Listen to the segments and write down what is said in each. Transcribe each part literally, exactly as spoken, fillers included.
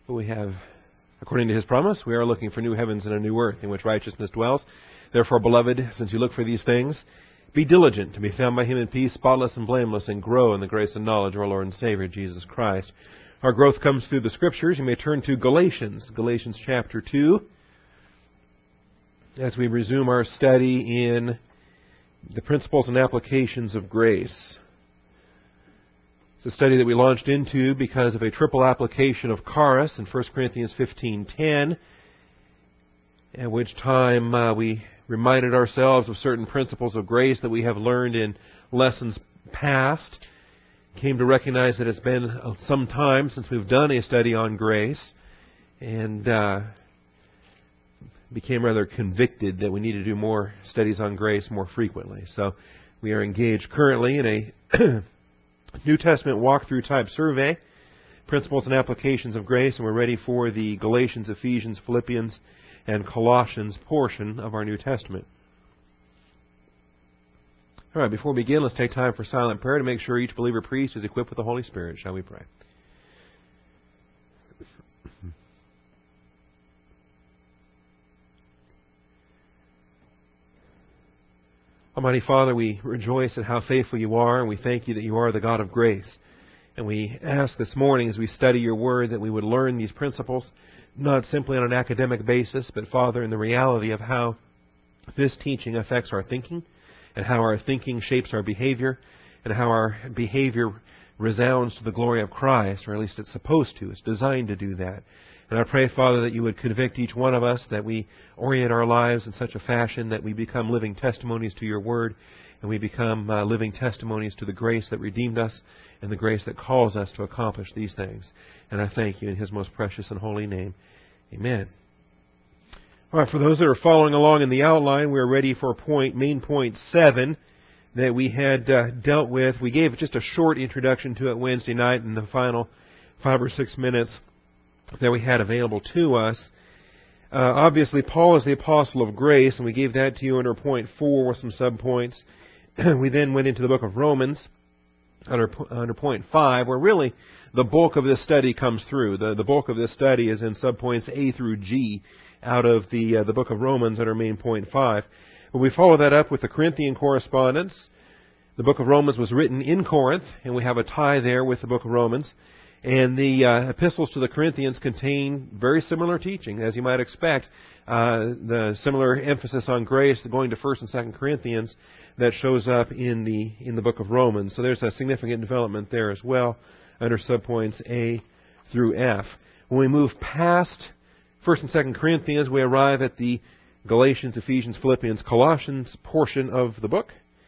But we have, according to His promise, we are looking for new heavens and a new earth in which righteousness dwells. Therefore, beloved, since you look for these things, be diligent to be found by Him in peace, spotless and blameless, and grow in the grace and knowledge of our Lord and Savior, Jesus Christ. Our growth comes through the Scriptures. You may turn to Galatians, Galatians chapter two, as we resume our study in the principles and applications of grace. It's a study that we launched into because of a triple application of charis in First Corinthians fifteen ten, at which time uh, we reminded ourselves of certain principles of grace that we have learned in lessons past. Came to recognize that it's been some time since we've done a study on grace, and uh, became rather convicted that we need to do more studies on grace more frequently. So we are engaged currently in a New Testament walkthrough type survey, principles and applications of grace, and we're ready for the Galatians, Ephesians, Philippians, and Colossians portion of our New Testament. All right, before we begin, let's take time for silent prayer to make sure each believer priest is equipped with the Holy Spirit. Shall we pray? Almighty Father, we rejoice at how faithful You are, and we thank You that You are the God of grace. And we ask this morning as we study Your Word that we would learn these principles, not simply on an academic basis, but, Father, in the reality of how this teaching affects our thinking, and how our thinking shapes our behavior, and how our behavior resounds to the glory of Christ, or at least it's supposed to. It's designed to do that. And I pray, Father, that You would convict each one of us, that we orient our lives in such a fashion that we become living testimonies to Your Word, and we become uh, living testimonies to the grace that redeemed us and the grace that calls us to accomplish these things. And I thank You in His most precious and holy name. Amen. All right, for those that are following along in the outline, we're ready for point, main point seven that we had uh, dealt with. We gave just a short introduction to it Wednesday night in the final five or six minutes that we had available to us. Uh, obviously, Paul is the apostle of grace, and we gave that to you under point four with some subpoints. We then went into the book of Romans under under point five, where really the bulk of this study comes through. The, the bulk of this study is in subpoints A through G out of the uh, the book of Romans under main point five. But we follow that up with the Corinthian correspondence. The book of Romans was written in Corinth, and we have a tie there with the book of Romans. And the uh, epistles to the Corinthians contain very similar teaching, as you might expect. Uh, the similar emphasis on grace going to First and Second Corinthians that shows up in the in the book of Romans. So there's a significant development there as well under subpoints A through F. When we move past First and Second Corinthians, we arrive at the Galatians, Ephesians, Philippians, Colossians portion of the book,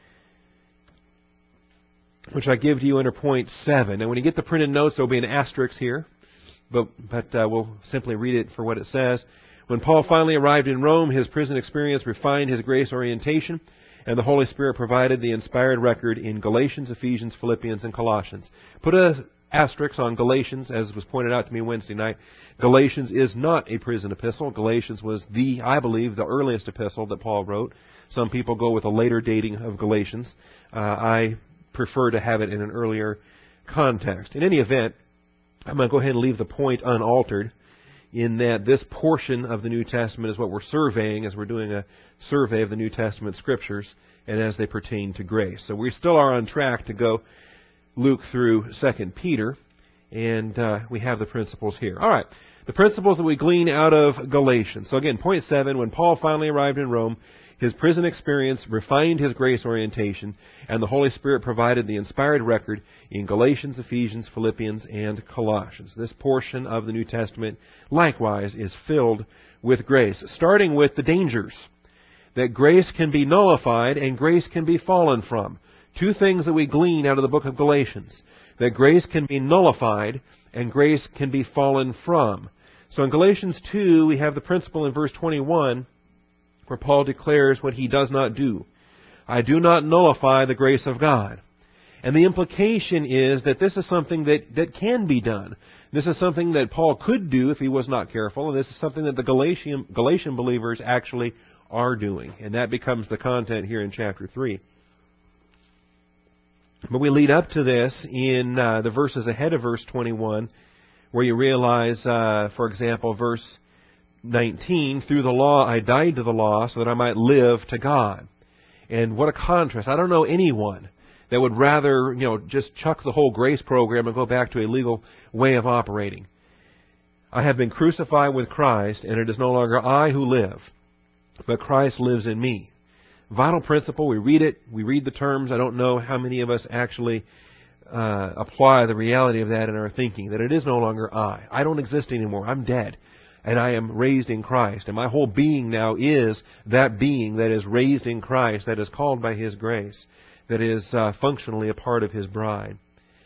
which I give to you under point seven. And when you get the printed notes, there will be an asterisk here, but, but uh, we'll simply read it for what it says. When Paul finally arrived in Rome, his prison experience refined his grace orientation, and the Holy Spirit provided the inspired record in Galatians, Ephesians, Philippians, and Colossians. Put a asterisk on Galatians, as was pointed out to me Wednesday night. Galatians is not a prison epistle. Galatians was the, I believe, the earliest epistle that Paul wrote. Some people go with a later dating of Galatians. Uh, I prefer to have it in an earlier context. In any event, I'm going to go ahead and leave the point unaltered in that this portion of the New Testament is what we're surveying as we're doing a survey of the New Testament Scriptures and as they pertain to grace. So we still are on track to go Luke through Second Peter, and uh, we have the principles here. All right, the principles that we glean out of Galatians. So again, point seven, when Paul finally arrived in Rome, his prison experience refined his grace orientation, and the Holy Spirit provided the inspired record in Galatians, Ephesians, Philippians, and Colossians. This portion of the New Testament, likewise, is filled with grace, starting with the dangers, that grace can be nullified and grace can be fallen from. Two things that we glean out of the book of Galatians, that grace can be nullified and grace can be fallen from. So in Galatians two, we have the principle in verse twenty-one, where Paul declares what he does not do. I do not nullify the grace of God. And the implication is that this is something that, that can be done. This is something that Paul could do if he was not careful, and this is something that the Galatian, Galatian believers actually are doing. And that becomes the content here in chapter three. But we lead up to this in uh, the verses ahead of verse twenty-one, where you realize, uh, for example, verse nineteen, through the law I died to the law so that I might live to God. And what a contrast. I don't know anyone that would rather, you know, just chuck the whole grace program and go back to a legal way of operating. I have been crucified with Christ, and it is no longer I who live, but Christ lives in me. Vital principle. We read it. We read the terms. I don't know how many of us actually uh, apply the reality of that in our thinking, that it is no longer I. I don't exist anymore. I'm dead, and I am raised in Christ. And my whole being now is that being that is raised in Christ, that is called by His grace, that is uh, functionally a part of His bride.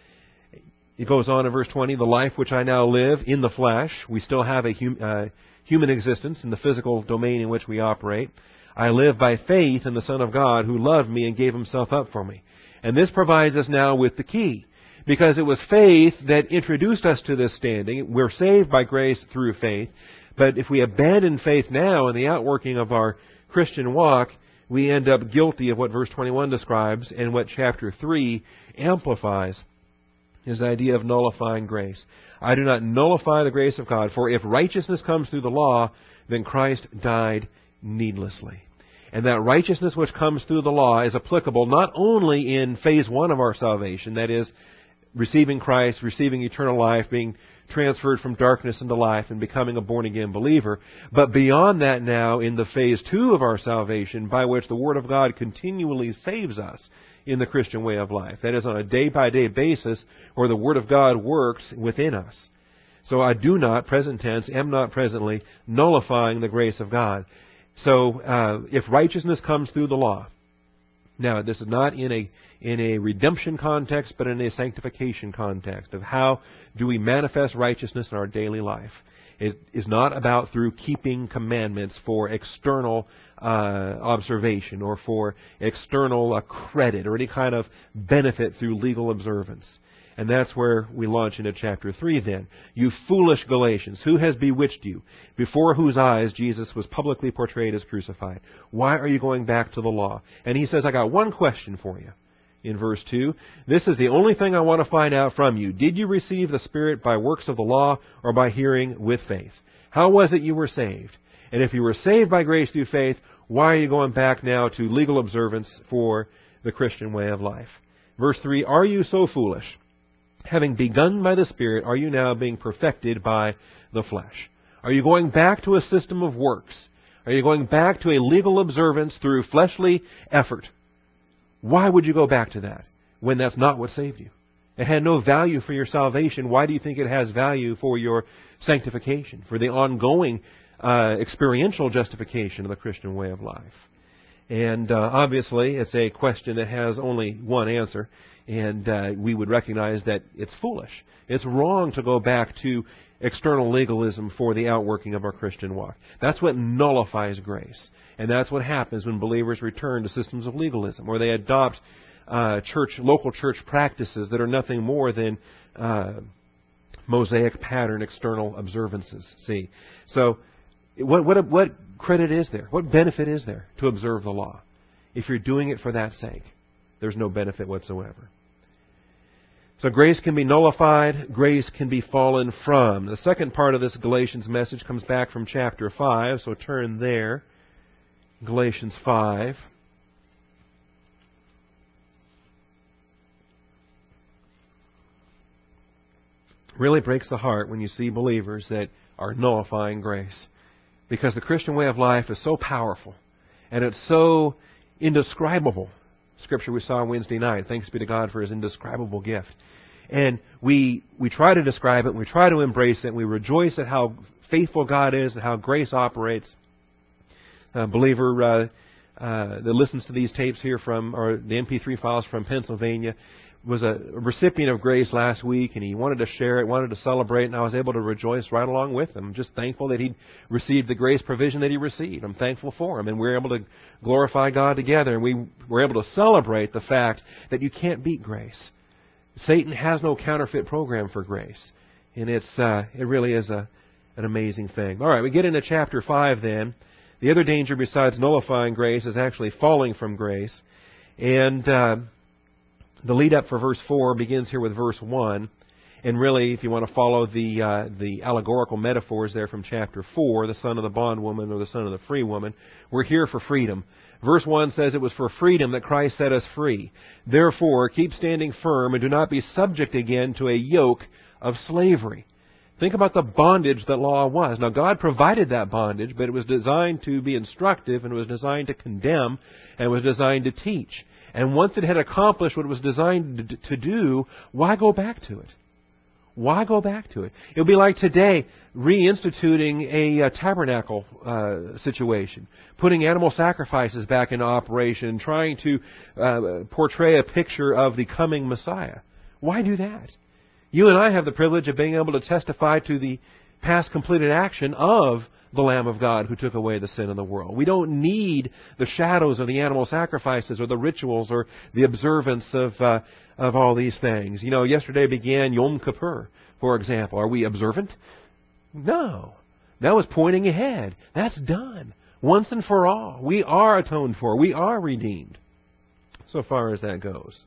It goes on in verse twenty, the life which I now live in the flesh, we still have a hum, uh, human existence in the physical domain in which we operate. I live by faith in the Son of God who loved me and gave Himself up for me. And this provides us now with the key, because it was faith that introduced us to this standing. We're saved by grace through faith, but if we abandon faith now in the outworking of our Christian walk, we end up guilty of what verse twenty-one describes and what chapter three amplifies, is the idea of nullifying grace. I do not nullify the grace of God, for if righteousness comes through the law, then Christ died needlessly. And that righteousness which comes through the law is applicable not only in phase one of our salvation, that is, receiving Christ, receiving eternal life, being transferred from darkness into life and becoming a born-again believer, but beyond that now in the phase two of our salvation, by which the Word of God continually saves us in the Christian way of life. That is, on a day-by-day basis where the Word of God works within us. So I do not, present tense, am not presently nullifying the grace of God. So uh, if righteousness comes through the law, now this is not in a in a redemption context, but in a sanctification context of how do we manifest righteousness in our daily life. It is not about through keeping commandments for external uh, observation or for external uh, credit or any kind of benefit through legal observance. And that's where we launch into chapter three then. You foolish Galatians, who has bewitched you, before whose eyes Jesus was publicly portrayed as crucified? Why are you going back to the law? And he says, I got one question for you. In verse two, this is the only thing I want to find out from you. Did you receive the Spirit by works of the law or by hearing with faith? How was it you were saved? And if you were saved by grace through faith, why are you going back now to legal observance for the Christian way of life? Verse three, are you so foolish? Having begun by the Spirit, are you now being perfected by the flesh? Are you going back to a system of works? Are you going back to a legal observance through fleshly effort? Why would you go back to that when that's not what saved you? It had no value for your salvation. Why do you think it has value for your sanctification, for the ongoing uh, experiential justification of the Christian way of life? And uh, obviously, it's a question that has only one answer, and uh, we would recognize that it's foolish. It's wrong to go back to external legalism for the outworking of our Christian walk. That's what nullifies grace. And that's what happens when believers return to systems of legalism, or they adopt uh, church, local church practices that are nothing more than uh, mosaic pattern external observances. See, so what, what what credit is there? What benefit is there to observe the law? If you're doing it for that sake, there's no benefit whatsoever. So grace can be nullified, grace can be fallen from. The second part of this Galatians message comes back from chapter five, so turn there. Galatians five. Really breaks the heart when you see believers that are nullifying grace. Because the Christian way of life is so powerful, and it's so indescribable. Scripture we saw on Wednesday night. Thanks be to God for His indescribable gift. And we we try to describe it, and we try to embrace it, and we rejoice at how faithful God is and how grace operates. A believer uh, uh, that listens to these tapes here from, or the M P three files from Pennsylvania, was a recipient of grace last week, and he wanted to share it, wanted to celebrate, and I was able to rejoice right along with him. I'm just thankful that he received the grace provision that he received. I'm thankful for him, and we were able to glorify God together, and we were able to celebrate the fact that you can't beat grace. Satan has no counterfeit program for grace, and it's uh, it really is a an amazing thing. All right, we get into chapter five then. The other danger besides nullifying grace is actually falling from grace, and uh, the lead up for verse four begins here with verse one. And really, if you want to follow the uh, the allegorical metaphors there from chapter four, the son of the bondwoman or the son of the free woman, we're here for freedom. Verse one says, it was for freedom that Christ set us free. Therefore, keep standing firm and do not be subject again to a yoke of slavery. Think about the bondage that law was. Now, God provided that bondage, but it was designed to be instructive, and it was designed to condemn, and it was designed to teach. And once it had accomplished what it was designed to do, why go back to it? Why go back to it? It would be like today reinstituting a, a tabernacle uh, situation, putting animal sacrifices back into operation, trying to uh, portray a picture of the coming Messiah. Why do that? You and I have the privilege of being able to testify to the past completed action of the Lamb of God who took away the sin of the world. We don't need the shadows of the animal sacrifices or the rituals or the observance of uh, of all these things. You know, yesterday began Yom Kippur, for example. Are we observant? No. That was pointing ahead. That's done. Once and for all. We are atoned for. We are redeemed. So far as that goes.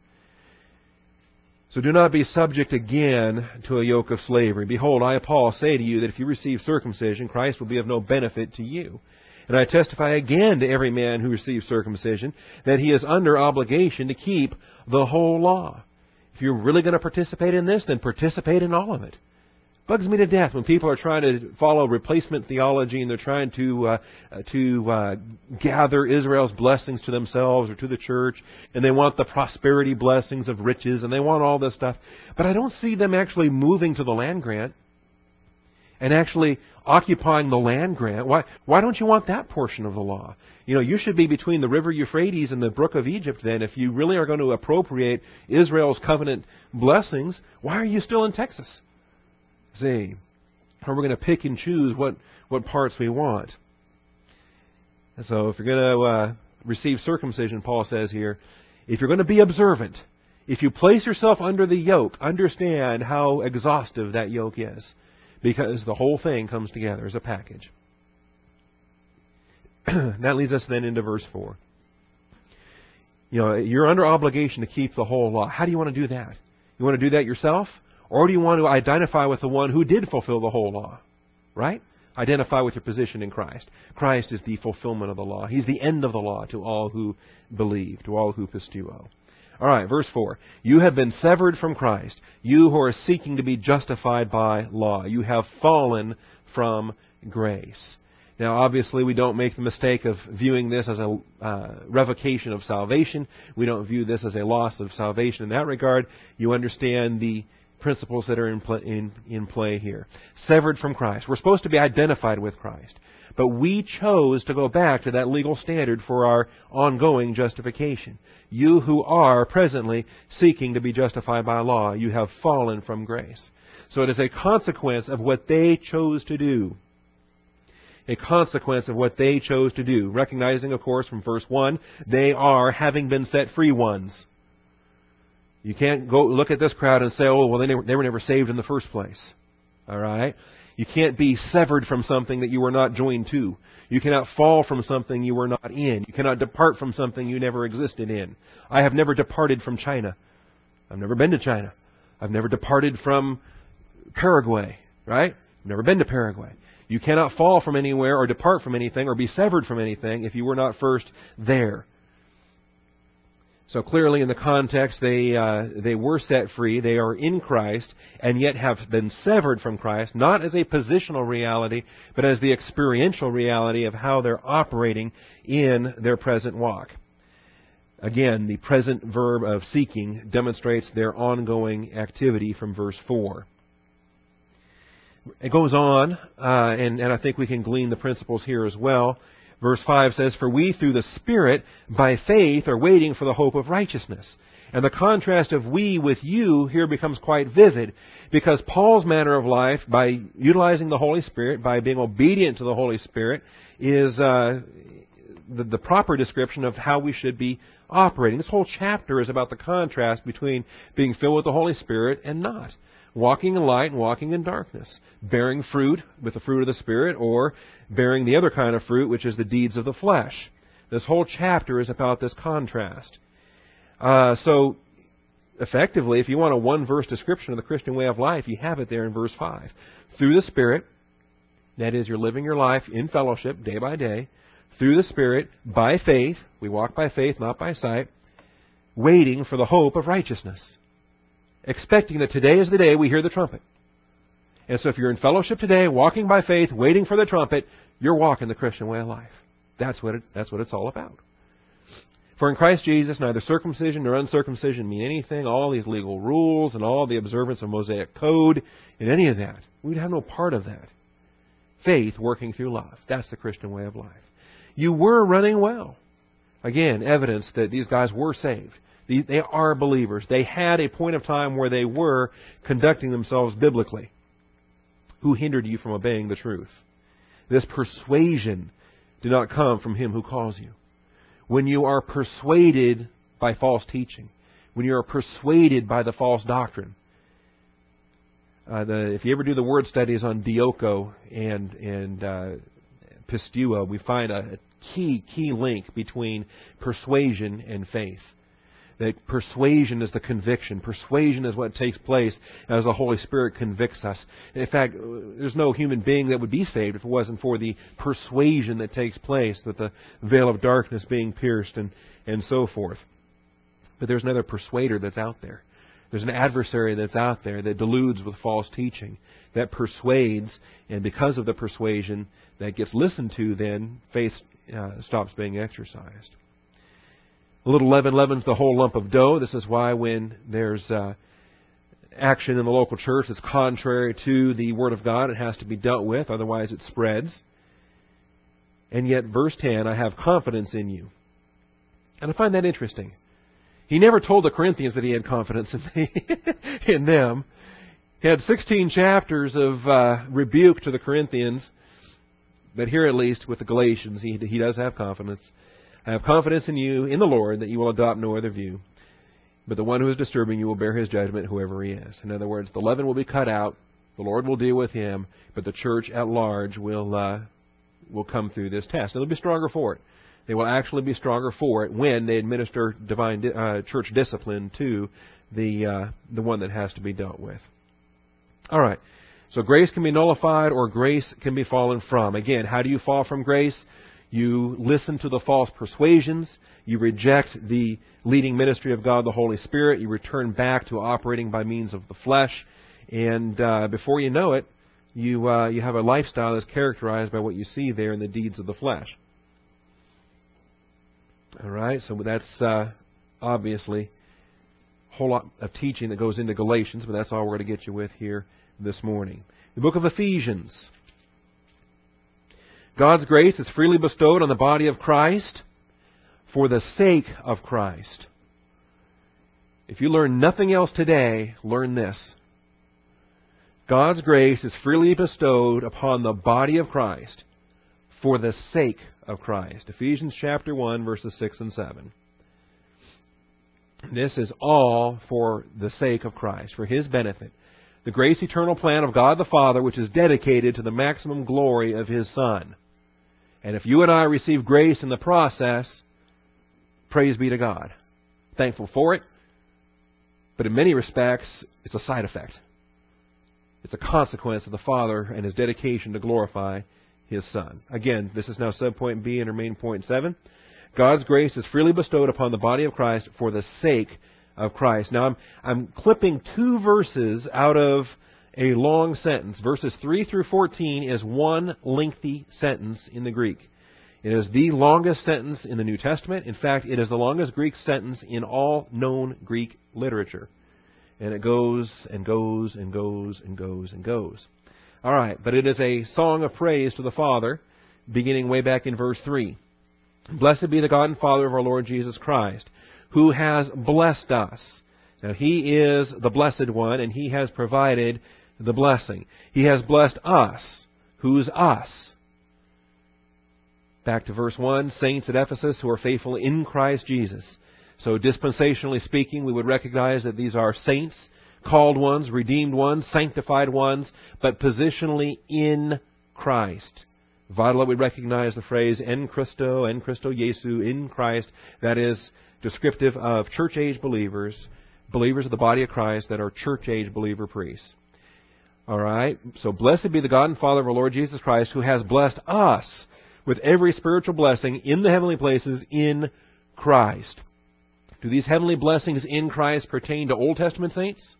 So do not be subject again to a yoke of slavery. Behold, I, Paul, say to you that if you receive circumcision, Christ will be of no benefit to you. And I testify again to every man who receives circumcision that he is under obligation to keep the whole law. If you're really going to participate in this, then participate in all of it. Bugs me to death when people are trying to follow replacement theology and they're trying to uh, to uh, gather Israel's blessings to themselves or to the church, and they want the prosperity blessings of riches, and they want all this stuff. But I don't see them actually moving to the land grant and actually occupying the land grant. Why, why don't you want that portion of the law? You know, you should be between the river Euphrates and the brook of Egypt then. If you really are going to appropriate Israel's covenant blessings, why are you still in Texas? See, or we're going to pick and choose what, what parts we want. And so if you're going to uh, receive circumcision, Paul says here, if you're going to be observant, if you place yourself under the yoke, understand how exhaustive that yoke is, because the whole thing comes together as a package. That leads us then into verse four. You know, you're under obligation to keep the whole law. How do you want to do that? You want to do that yourself? Or do you want to identify with the one who did fulfill the whole law? Right? Identify with your position in Christ. Christ is the fulfillment of the law. He's the end of the law to all who believe, to all who pistuo. All right, verse four. You have been severed from Christ, you who are seeking to be justified by law. You have fallen from grace. Now, obviously, we don't make the mistake of viewing this as a uh, revocation of salvation. We don't view this as a loss of salvation in that regard. You understand the principles that are in play, in, in play here. Severed from Christ. We're supposed to be identified with Christ. But we chose to go back to that legal standard for our ongoing justification. You who are presently seeking to be justified by law, you have fallen from grace. So it is a consequence of what they chose to do. A consequence of what they chose to do. Recognizing, of course, from verse one, they are having been set free ones. You can't go look at this crowd and say, oh, well, they, never, they were never saved in the first place. All right? You can't be severed from something that you were not joined to. You cannot fall from something you were not in. You cannot depart from something you never existed in. I have never departed from China. I've never been to China. I've never departed from Paraguay. Right? I've never been to Paraguay. You cannot fall from anywhere or depart from anything or be severed from anything if you were not first there. So clearly in the context, they uh, they were set free. They are in Christ and yet have been severed from Christ, not as a positional reality, but as the experiential reality of how they're operating in their present walk. Again, the present verb of seeking demonstrates their ongoing activity from verse four. It goes on, uh, and, and I think we can glean the principles here as well. Verse five says, for we through the Spirit, by faith, are waiting for the hope of righteousness. And the contrast of we with you here becomes quite vivid, because Paul's manner of life, by utilizing the Holy Spirit, by being obedient to the Holy Spirit, is uh, the, the proper description of how we should be operating. This whole chapter is about the contrast between being filled with the Holy Spirit and not. Walking in light and walking in darkness. Bearing fruit with the fruit of the Spirit, or bearing the other kind of fruit, which is the deeds of the flesh. This whole chapter is about this contrast. Uh, so, effectively, if you want a one-verse description of the Christian way of life, you have it there in verse five. Through the Spirit, that is, you're living your life in fellowship day by day, through the Spirit, by faith, we walk by faith, not by sight, waiting for the hope of righteousness, expecting that today is the day we hear the trumpet. And so if you're in fellowship today, walking by faith, waiting for the trumpet, you're walking the Christian way of life. That's what it, that's what it's all about. For in Christ Jesus, neither circumcision nor uncircumcision mean anything, all these legal rules and all the observance of Mosaic code and any of that. We'd have no part of that. Faith working through love. That's the Christian way of life. You were running well. Again, evidence that these guys were saved. They are believers. They had a point of time where they were conducting themselves biblically. Who hindered you from obeying the truth? This persuasion did not come from Him who calls you. When you are persuaded by false teaching, when you are persuaded by the false doctrine, uh, the, if you ever do the word studies on dioko and and uh, pistua, we find a, a key key link between persuasion and faith. That persuasion is the conviction. Persuasion is what takes place as the Holy Spirit convicts us. In fact, there's no human being that would be saved if it wasn't for the persuasion that takes place, that the veil of darkness being pierced and, and so forth. But there's another persuader that's out there. There's an adversary that's out there that deludes with false teaching, that persuades, and because of the persuasion that gets listened to, then faith uh, stops being exercised. A little leaven leavens the whole lump of dough. This is why when there's uh, action in the local church that's contrary to the Word of God, it has to be dealt with, otherwise it spreads. And yet, verse ten, I have confidence in you. And I find that interesting. He never told the Corinthians that he had confidence in, the, in them. He had sixteen chapters of uh, rebuke to the Corinthians, but here at least with the Galatians, he, he does have confidence. I have confidence in you, in the Lord, that you will adopt no other view. But the one who is disturbing you will bear his judgment, whoever he is. In other words, the leaven will be cut out. The Lord will deal with him. But the church at large will uh, will come through this test. And they'll be stronger for it. They will actually be stronger for it when they administer divine di- uh, church discipline to the uh, the one that has to be dealt with. All right. So grace can be nullified or grace can be fallen from. Again, how do you fall from grace? You listen to the false persuasions. You reject the leading ministry of God, the Holy Spirit. You return back to operating by means of the flesh. And uh, before you know it, you uh, you have a lifestyle that's characterized by what you see there in the deeds of the flesh. All right, so that's uh, obviously a whole lot of teaching that goes into Galatians, but that's all we're going to get you with here this morning. The book of Ephesians. God's grace is freely bestowed on the body of Christ for the sake of Christ. If you learn nothing else today, learn this. God's grace is freely bestowed upon the body of Christ for the sake of Christ. Ephesians chapter one, verses six and seven. This is all for the sake of Christ, for His benefit. The grace eternal plan of God the Father, which is dedicated to the maximum glory of His Son. And if you and I receive grace in the process, praise be to God. Thankful for it. But in many respects, it's a side effect. It's a consequence of the Father and His dedication to glorify His Son. Again, this is now subpoint B under main point seven. God's grace is freely bestowed upon the body of Christ for the sake of Christ. Now, I'm, I'm clipping two verses out of a long sentence. Verses three through fourteen is one lengthy sentence in the Greek. It is the longest sentence in the New Testament. In fact, it is the longest Greek sentence in all known Greek literature. And it goes and goes and goes and goes and goes. All right, but it is a song of praise to the Father, beginning way back in verse three. Blessed be the God and Father of our Lord Jesus Christ, who has blessed us. Now, He is the Blessed One, and He has provided the blessing. He has blessed us. Who's us? Back to verse one, saints at Ephesus who are faithful in Christ Jesus. So dispensationally speaking, we would recognize that these are saints, called ones, redeemed ones, sanctified ones, but positionally in Christ. Vital that we recognize the phrase en Christo, en Christo Jesu, in Christ. That is descriptive of church age believers believers of the body of Christ that are church-age believer priests. All right? So blessed be the God and Father of our Lord Jesus Christ, who has blessed us with every spiritual blessing in the heavenly places in Christ. Do these heavenly blessings in Christ pertain to Old Testament saints?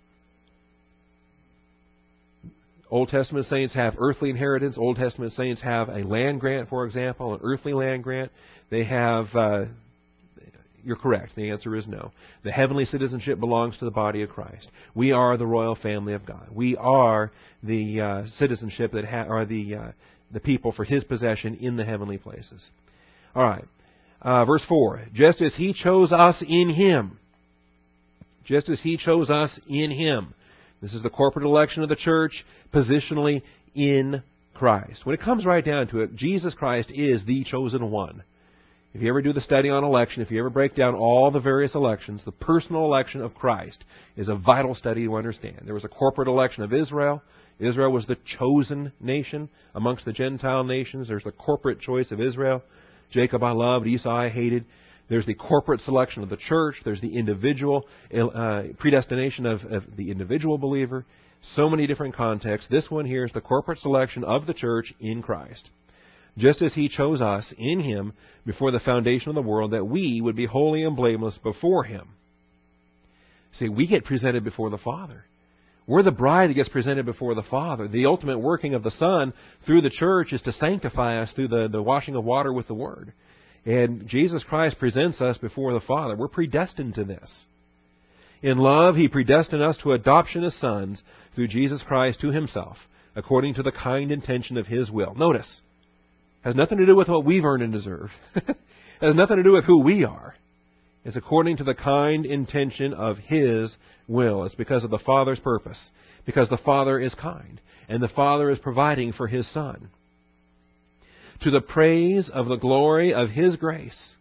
Old Testament saints have earthly inheritance. Old Testament saints have a land grant, for example, an earthly land grant. They have, uh, you're correct. The answer is no. The heavenly citizenship belongs to the body of Christ. We are the royal family of God. We are the uh, citizenship that ha- are the uh, the people for His possession in the heavenly places. All right. Uh, verse four. Just as He chose us in Him. Just as He chose us in Him. This is the corporate election of the church, positionally in Christ. When it comes right down to it, Jesus Christ is the chosen one. If you ever do the study on election, if you ever break down all the various elections, the personal election of Christ is a vital study to understand. There was a corporate election of Israel. Israel was the chosen nation amongst the Gentile nations. There's the corporate choice of Israel. Jacob I loved, Esau I hated. There's the corporate selection of the church. There's the individual uh, predestination of, of the individual believer. So many different contexts. This one here is the corporate selection of the church in Christ. Just as He chose us in Him before the foundation of the world, that we would be holy and blameless before Him. See, we get presented before the Father. We're the bride that gets presented before the Father. The ultimate working of the Son through the church is to sanctify us through the, the washing of water with the Word. And Jesus Christ presents us before the Father. We're predestined to this. In love, He predestined us to adoption as sons through Jesus Christ to Himself, according to the kind intention of His will. Notice, has nothing to do with what we've earned and deserved. Has nothing to do with who we are. It's according to the kind intention of His will. It's because of the Father's purpose. Because the Father is kind. And the Father is providing for His Son. To the praise of the glory of His grace.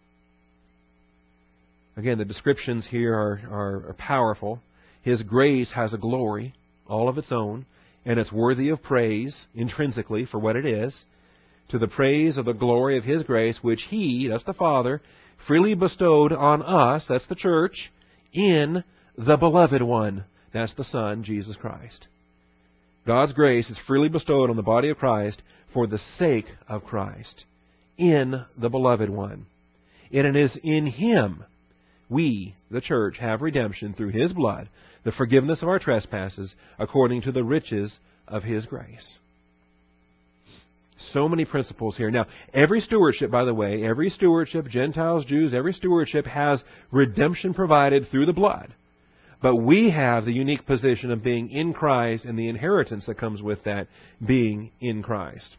Again, the descriptions here are, are, are powerful. His grace has a glory, all of its own, and it's worthy of praise intrinsically for what it is. To the praise of the glory of His grace, which He, that's the Father, freely bestowed on us, that's the church, in the Beloved One, that's the Son, Jesus Christ. God's grace is freely bestowed on the body of Christ for the sake of Christ, in the Beloved One. And it is in Him we, the church, have redemption through His blood, the forgiveness of our trespasses, according to the riches of His grace. So many principles here. Now, every stewardship, by the way, every stewardship, Gentiles, Jews, every stewardship has redemption provided through the blood. But we have the unique position of being in Christ and the inheritance that comes with that being in Christ.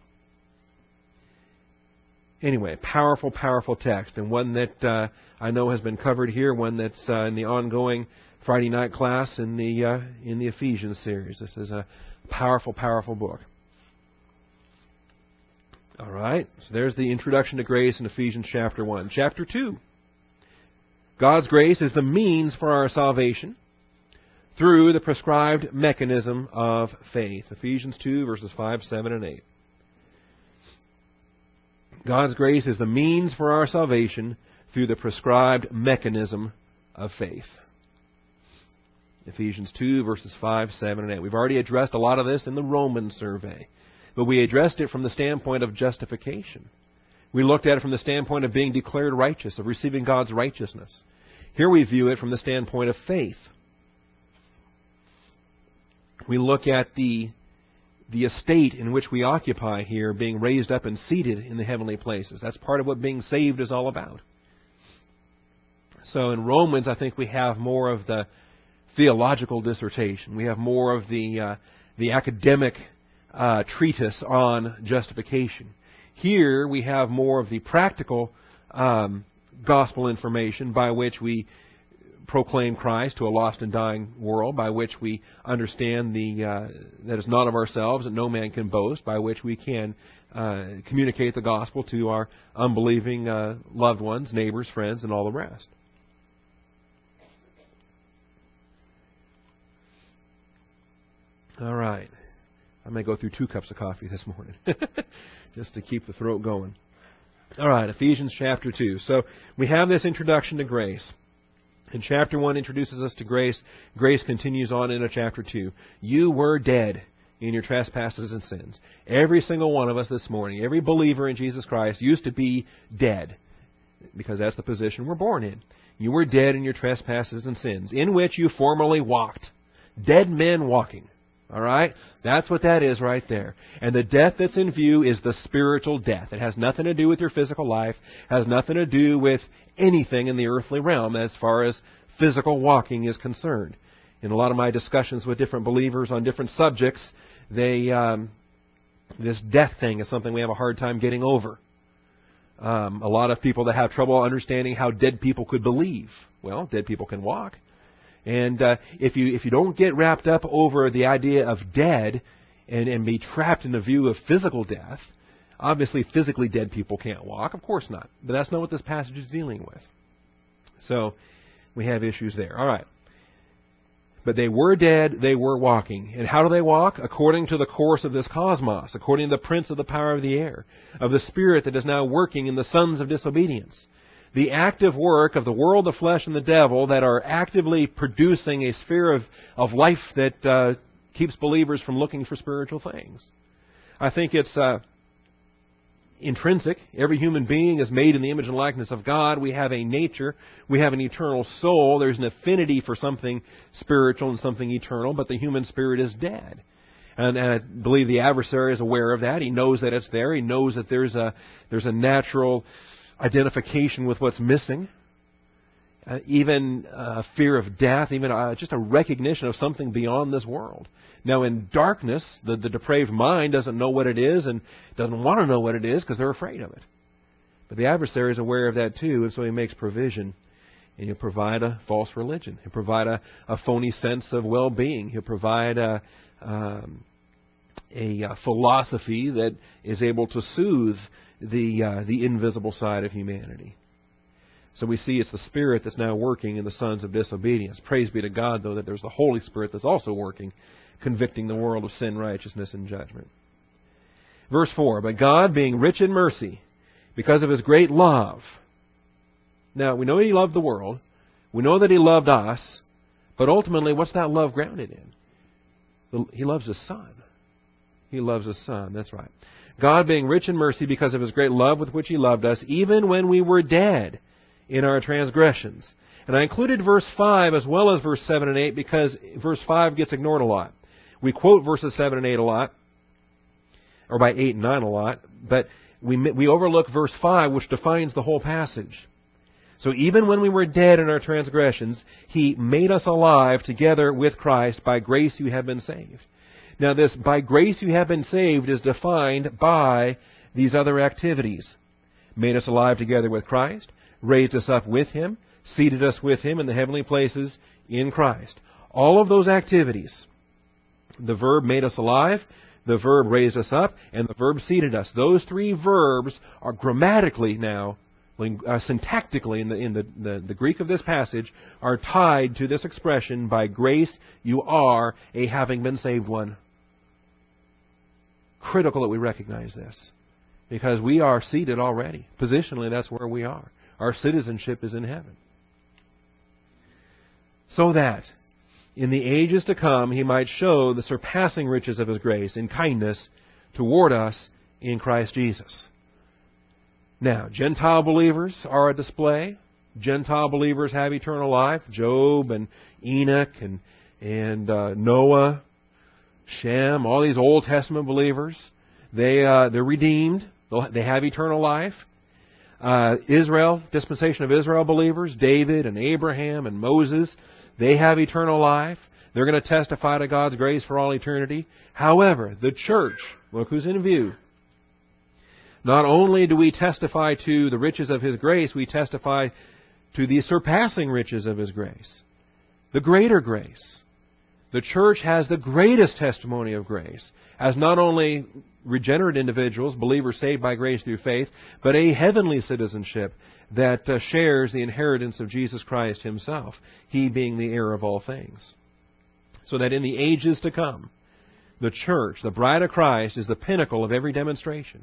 Anyway, powerful, powerful text, and one that uh, I know has been covered here, one that's uh, in the ongoing Friday night class in the uh, in the Ephesians series. This is a powerful, powerful book. All right, so there's the introduction to grace in Ephesians chapter one. Chapter two. God's grace is the means for our salvation through the prescribed mechanism of faith. Ephesians two, verses five, seven, and eight. God's grace is the means for our salvation through the prescribed mechanism of faith. Ephesians two, verses five, seven, and eight. We've already addressed a lot of this in the Roman survey. But we addressed it from the standpoint of justification. We looked at it from the standpoint of being declared righteous, of receiving God's righteousness. Here we view it from the standpoint of faith. We look at the, the estate in which we occupy here being raised up and seated in the heavenly places. That's part of what being saved is all about. So in Romans, I think we have more of the theological dissertation. We have more of the, uh, the academic Uh, treatise on justification. Here we have more of the practical um, gospel information by which we proclaim Christ to a lost and dying world, by which we understand the uh, that is not of ourselves, that no man can boast, by which we can uh, communicate the gospel to our unbelieving uh, loved ones, neighbors, friends, and all the rest. All right. I may go through two cups of coffee this morning just to keep the throat going. All right, Ephesians chapter two. So we have this introduction to grace. And chapter one introduces us to grace. Grace continues on into chapter two. You were dead in your trespasses and sins. Every single one of us this morning, every believer in Jesus Christ used to be dead, because that's the position we're born in. You were dead in your trespasses and sins, in which you formerly walked. Dead men walking. All right? That's what that is right there. And the death that's in view is the spiritual death. It has nothing to do with your physical life, has nothing to do with anything in the earthly realm as far as physical walking is concerned. In a lot of my discussions with different believers on different subjects, they um, this death thing is something we have a hard time getting over. Um, a lot of people that have trouble understanding how dead people could believe. Well, dead people can walk. And uh, if you if you don't get wrapped up over the idea of dead and, and be trapped in the view of physical death, obviously physically dead people can't walk. Of course not. But that's not what this passage is dealing with. So we have issues there. All right. But they were dead, they were walking. And how do they walk? According to the course of this cosmos, according to the prince of the power of the air, of the spirit that is now working in the sons of disobedience. The active work of the world, the flesh, and the devil that are actively producing a sphere of, of life that uh, keeps believers from looking for spiritual things. I think it's uh, intrinsic. Every human being is made in the image and likeness of God. We have a nature. We have an eternal soul. There's an affinity for something spiritual and something eternal, but the human spirit is dead. And, and I believe the adversary is aware of that. He knows that it's there. He knows that there's a there's a natural identification with what's missing, uh, even uh, fear of death, even uh, just a recognition of something beyond this world. Now, in darkness, the, the depraved mind doesn't know what it is and doesn't want to know what it is because they're afraid of it. But the adversary is aware of that too, and so he makes provision. And he'll provide a false religion. He'll provide a, a phony sense of well-being. He'll provide a, um, a, a philosophy that is able to soothe the uh, the invisible side of humanity. So we see it's the Spirit that's now working in the sons of disobedience. Praise be to God, though, that there's the Holy Spirit that's also working, convicting the world of sin, righteousness, and judgment. Verse four, but God, being rich in mercy, because of His great love. Now, we know He loved the world. We know that He loved us. But ultimately, what's that love grounded in? He loves His Son. He loves His Son. That's right. God being rich in mercy because of His great love with which He loved us, even when we were dead in our transgressions. And I included verse five as well as verse seven and eight because verse five gets ignored a lot. We quote verses seven and eight a lot, or by eight and nine a lot, but we, we overlook verse five, which defines the whole passage. So even when we were dead in our transgressions, He made us alive together with Christ. By grace you have been saved. Now this, by grace you have been saved, is defined by these other activities. Made us alive together with Christ, raised us up with Him, seated us with Him in the heavenly places in Christ. All of those activities, the verb made us alive, the verb raised us up, and the verb seated us. Those three verbs are grammatically now, uh, syntactically in the in the, the, the Greek of this passage, are tied to this expression, by grace you are a having been saved one. Critical that we recognize this, because we are seated already. Positionally, that's where we are. Our citizenship is in heaven. So that in the ages to come He might show the surpassing riches of His grace in kindness toward us in Christ Jesus. Now, Gentile believers are a display. Gentile believers have eternal life. Job and Enoch and, and uh, Noah, Shem, all these Old Testament believers, they, uh, they're redeemed. They have eternal life. Uh, Israel, dispensation of Israel believers, David and Abraham and Moses, they have eternal life. They're going to testify to God's grace for all eternity. However, the church, look who's in view. Not only do we testify to the riches of His grace, we testify to the surpassing riches of His grace. The greater grace. The church has the greatest testimony of grace, as not only regenerate individuals, believers saved by grace through faith, but a heavenly citizenship that uh, shares the inheritance of Jesus Christ Himself, He being the heir of all things. So that in the ages to come, the church, the bride of Christ, is the pinnacle of every demonstration.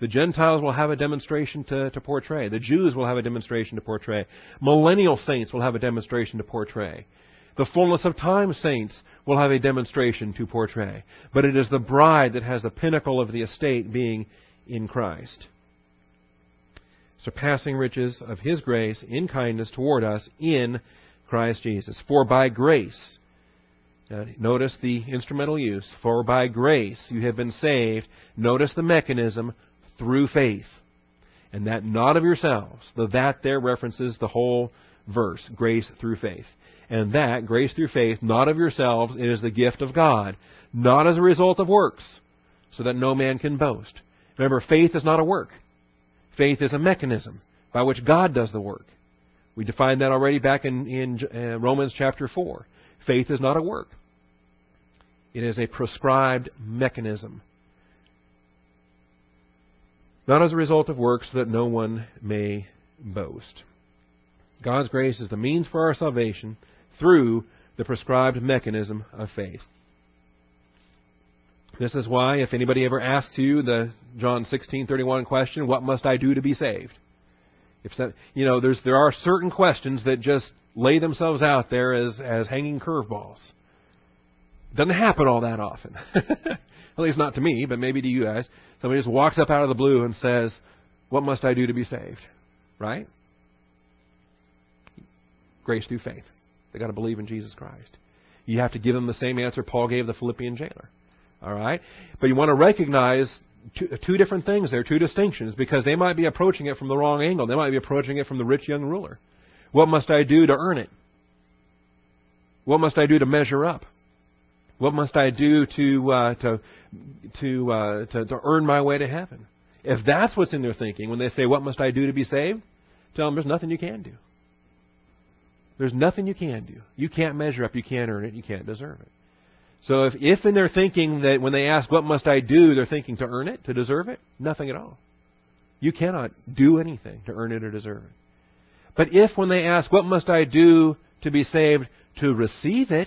The Gentiles will have a demonstration to, to portray. The Jews will have a demonstration to portray. Millennial saints will have a demonstration to portray. The fullness of time saints will have a demonstration to portray. But it is the bride that has the pinnacle of the estate being in Christ. Surpassing riches of His grace in kindness toward us in Christ Jesus. For by grace, uh, notice the instrumental use, for by grace you have been saved. Notice the mechanism, through faith. And that not of yourselves. The that there references the whole verse, grace through faith. And that, grace through faith, not of yourselves, it is the gift of God, not as a result of works, so that no man can boast. Remember, faith is not a work. Faith is a mechanism by which God does the work. We defined that already back in, in uh, Romans chapter four. Faith is not a work. It is a prescribed mechanism. Not as a result of works, so that no one may boast. God's grace is the means for our salvation through the prescribed mechanism of faith. This is why, if anybody ever asks you the John sixteen thirty-one question, what must I do to be saved? If that, you know, there's there are certain questions that just lay themselves out there as, as hanging curveballs. Doesn't happen all that often. At least not to me, but maybe to you guys. Somebody just walks up out of the blue and says, what must I do to be saved? Right? Grace through faith. They got to believe in Jesus Christ. You have to give them the same answer Paul gave the Philippian jailer. All right? But you want to recognize two, two different things there, two distinctions, because they might be approaching it from the wrong angle. They might be approaching it from the rich young ruler. What must I do to earn it? What must I do to measure up? What must I do to uh, to to, uh, to to earn my way to heaven? If that's what's in their thinking when they say, "What must I do to be saved?" Tell them there's nothing you can do. There's nothing you can do. You can't measure up. You can't earn it. You can't deserve it. So if, if in their thinking that when they ask, what must I do, they're thinking to earn it, to deserve it, nothing at all. You cannot do anything to earn it or deserve it. But if when they ask, what must I do to be saved, to receive it,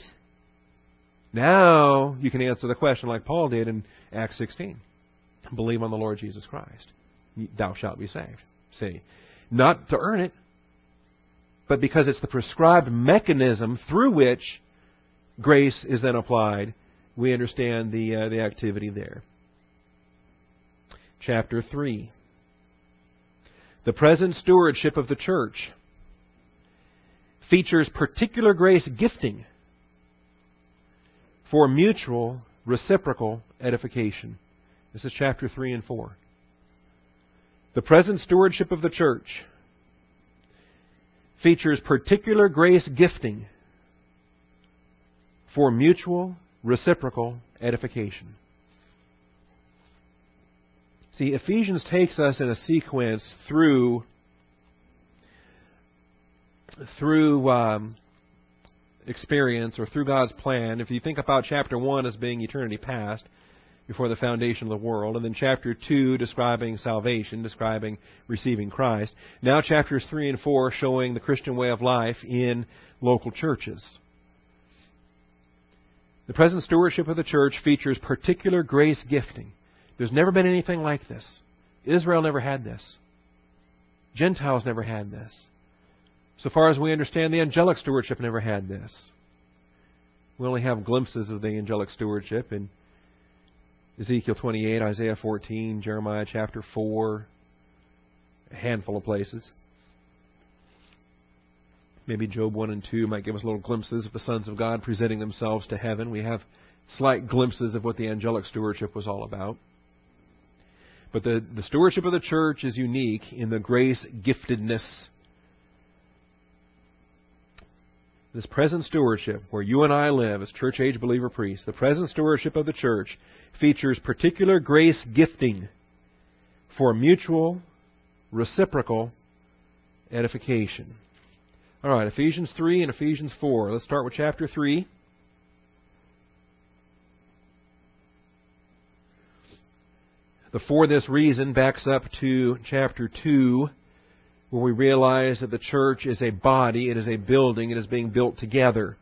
now you can answer the question like Paul did in Acts sixteen. Believe on the Lord Jesus Christ. Thou shalt be saved. See, not to earn it, but because it's the prescribed mechanism through which grace is then applied, we understand the uh, the activity there. Chapter three. The present stewardship of the church features particular grace gifting for mutual reciprocal edification. This is chapter three and four. The present stewardship of the church features particular grace gifting for mutual reciprocal edification. See, Ephesians takes us in a sequence through through um, experience or through God's plan. If you think about chapter one as being eternity past, before the foundation of the world, and then chapter two describing salvation, describing receiving Christ. Now chapters three and four showing the Christian way of life in local churches. The present stewardship of the church features particular grace gifting. There's never been anything like this. Israel never had this. Gentiles never had this. So far as we understand, the angelic stewardship never had this. We only have glimpses of the angelic stewardship in Ezekiel twenty-eight, Isaiah fourteen, Jeremiah chapter four, a handful of places. Maybe Job one and two might give us little glimpses of the sons of God presenting themselves to heaven. We have slight glimpses of what the angelic stewardship was all about. But the, the stewardship of the church is unique in the grace giftedness. This present stewardship, where you and I live as church-age believer priests, the present stewardship of the church features particular grace gifting for mutual, reciprocal edification. All right, Ephesians three and Ephesians four. Let's start with chapter three. The for this reason backs up to chapter two, where we realize that the church is a body, it is a building, it is being built together.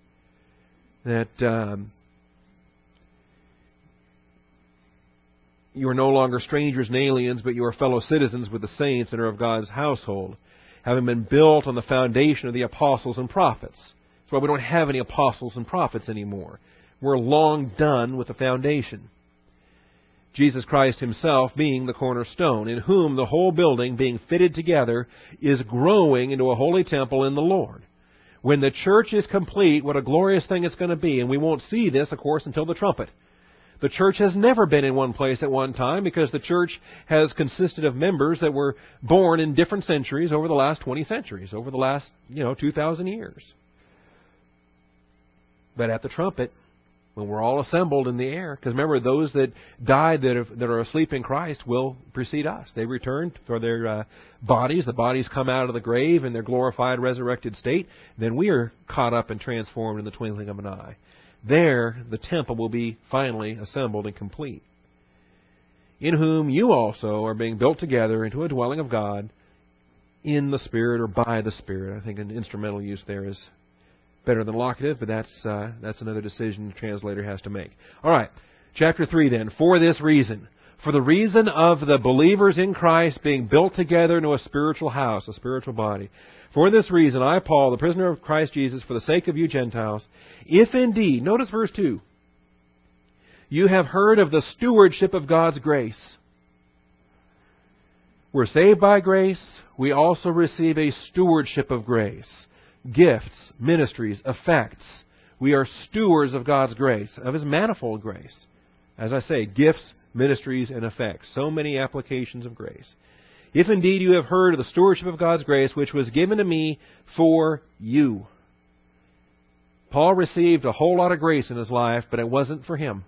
That um, you are no longer strangers and aliens, but you are fellow citizens with the saints and are of God's household, having been built on the foundation of the apostles and prophets. That's why we don't have any apostles and prophets anymore. We're long done with the foundation. Jesus Christ himself being the cornerstone, in whom the whole building, being fitted together, is growing into a holy temple in the Lord. When the church is complete, what a glorious thing it's going to be. And we won't see this, of course, until the trumpet. The church has never been in one place at one time, because the church has consisted of members that were born in different centuries over the last twenty centuries, over the last, you know, two thousand years. But at the trumpet, when we're all assembled in the air, because remember, those that died that, have, that are asleep in Christ will precede us. They return for their uh, bodies. The bodies come out of the grave in their glorified, resurrected state. Then we are caught up and transformed in the twinkling of an eye. There, the temple will be finally assembled and complete. In whom you also are being built together into a dwelling of God in the Spirit, or by the Spirit. I think an instrumental use there is better than locative, but that's uh, that's another decision the translator has to make. All right, chapter three then. For this reason, for the reason of the believers in Christ being built together into a spiritual house, a spiritual body. For this reason, I, Paul, the prisoner of Christ Jesus, for the sake of you Gentiles, if indeed, notice verse two, you have heard of the stewardship of God's grace. We're saved by grace. We also receive a stewardship of grace. Gifts, ministries, effects. We are stewards of God's grace, of His manifold grace. As I say, gifts, ministries, and effects. So many applications of grace. If indeed you have heard of the stewardship of God's grace, which was given to me for you. Paul received a whole lot of grace in his life, but it wasn't for him.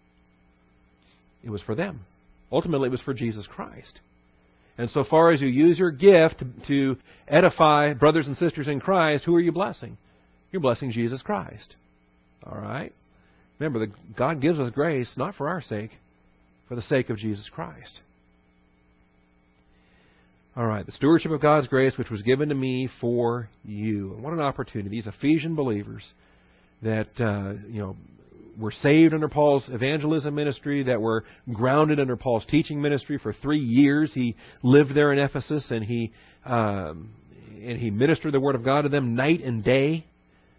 It was for them. Ultimately, it was for Jesus Christ. And so far as you use your gift to edify brothers and sisters in Christ, who are you blessing? You're blessing Jesus Christ. All right? Remember, that God gives us grace not for our sake, for the sake of Jesus Christ. All right, the stewardship of God's grace, which was given to me for you. And what an opportunity. These Ephesian believers that, uh, you know, were saved under Paul's evangelism ministry, that were grounded under Paul's teaching ministry for three years. He lived there in Ephesus, and he um, and he ministered the Word of God to them night and day.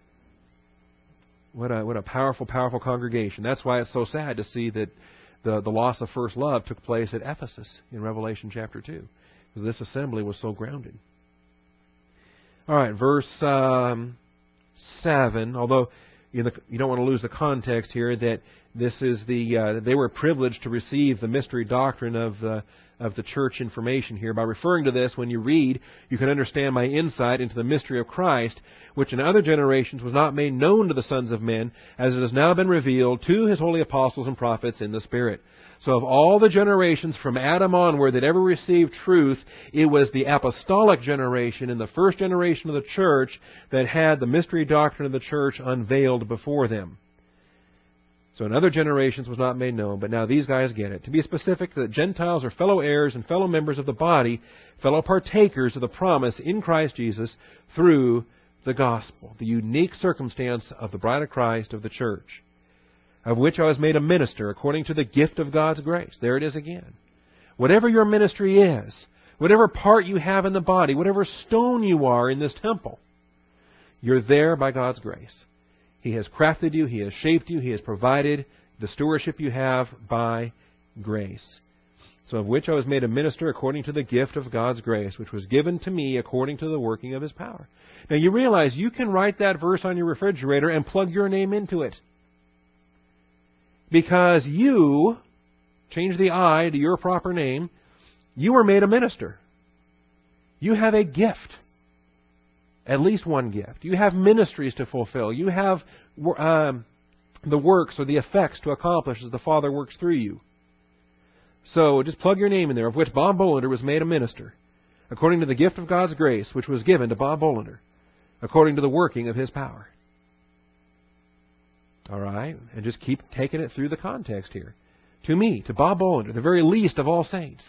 What a what a powerful, powerful congregation. That's why it's so sad to see that the the loss of first love took place at Ephesus in Revelation chapter two, because this assembly was so grounded. All right, verse um, seven. Although You, know, you don't want to lose the context here that this is the uh, they were privileged to receive the mystery doctrine of the of the church information here. By referring to this, when you read, you can understand my insight into the mystery of Christ, which in other generations was not made known to the sons of men, as it has now been revealed to His holy apostles and prophets in the Spirit. So of all the generations from Adam onward that ever received truth, it was the apostolic generation and the first generation of the church that had the mystery doctrine of the church unveiled before them. So in other generations was not made known, but now these guys get it. To be specific, the Gentiles are fellow heirs and fellow members of the body, fellow partakers of the promise in Christ Jesus through the gospel, the unique circumstance of the bride of Christ of the church, of which I was made a minister according to the gift of God's grace. There it is again. Whatever your ministry is, whatever part you have in the body, whatever stone you are in this temple, you're there by God's grace. He has crafted you, He has shaped you, He has provided the stewardship you have by grace. So of which I was made a minister according to the gift of God's grace, which was given to me according to the working of His power. Now you realize you can write that verse on your refrigerator and plug your name into it. Because you, change the I to your proper name, you were made a minister. You have a gift. At least one gift. You have ministries to fulfill. You have um, the works or the effects to accomplish as the Father works through you. So just plug your name in there, of which Bob Bollinger was made a minister, according to the gift of God's grace, which was given to Bob Bollinger, according to the working of His power. All right? And just keep taking it through the context here. To me, to Bob Bollinger, the very least of all saints.